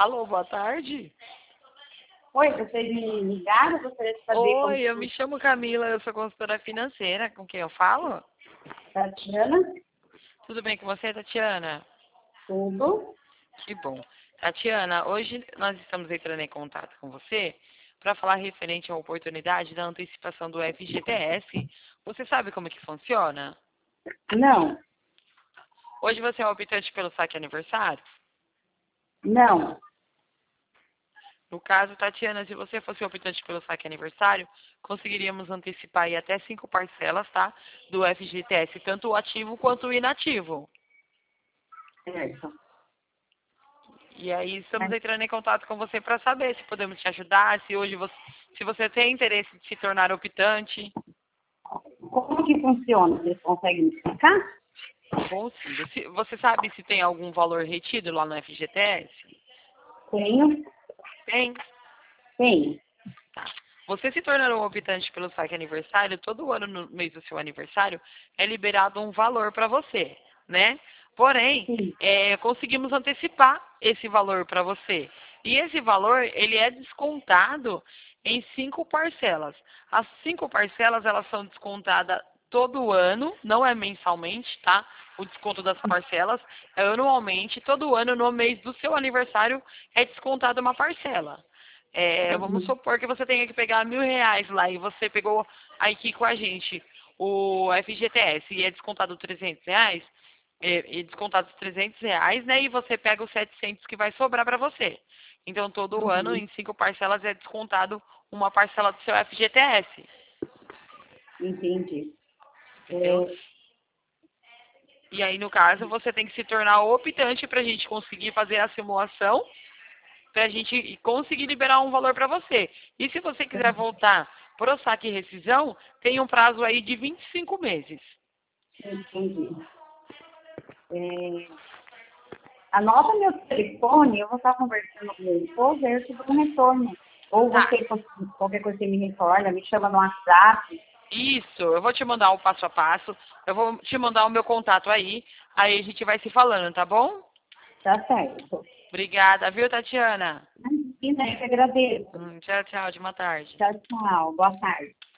Alô, boa tarde. Oi, vocês me ligaram? Gostaria de saber como... Oi, eu me chamo Camila, eu sou consultora financeira. Com quem eu falo? Tatiana, Tudo bem com você, Tatiana? tudo. Que bom. Tatiana, hoje nós estamos entrando em contato com você para falar referente à oportunidade da antecipação do FGTS. Você sabe como que funciona? Não, Hoje você é optante pelo saque aniversário? não. No caso, Tatiana, se você fosse optante pelo saque aniversário, conseguiríamos antecipar aí até 5 parcelas, tá? Do FGTS, tanto o ativo quanto o inativo. Certo. E aí estamos Mas entrando em contato com você para saber se podemos te ajudar, se você tem interesse em se tornar optante. como que funciona? Vocês conseguem me explicar? Consigo. Você sabe se tem algum valor retido lá no FGTS? Tenho. Tem. Tenho. Tá. Você se tornando um optante pelo saque aniversário, todo ano no mês do seu aniversário é liberado um valor para você, né? Porém, Sim. conseguimos antecipar esse valor para você. E esse valor, ele é descontado em 5 parcelas. As 5 parcelas, elas são descontadas todo ano, não é mensalmente, tá? O desconto das parcelas é anualmente, todo ano, no mês do seu aniversário, é descontada uma parcela. Vamos Uhum. supor que você tenha que pegar R$ 1.000 lá e você pegou aqui com a gente o FGTS e é descontado R$ 300, e descontado os R$ 300, né? E você pega os 700 que vai sobrar para você. Então, todo ano, Uhum. em 5 parcelas, é descontado uma parcela do seu FGTS. Entendi. Entendeu? É, E aí, no caso, você tem que se tornar optante para a gente conseguir fazer a simulação, para a gente conseguir liberar um valor para você. E se você quiser voltar para o saque e rescisão, tem um prazo aí de 25 meses. entendi. É, anota meu telefone, eu vou estar conversando com meu esposo, aí eu te dou um retorno. Ou Tá, você, qualquer coisa você me retorna, me chama no WhatsApp. isso. Eu vou te mandar o passo a passo. Eu vou te mandar o meu contato aí. Aí a gente vai se falando, tá bom? Tá certo. Obrigada, viu, Tatiana? E né, que agradeço. Tchau, tchau. De uma tarde. Tchau, tchau. Boa tarde.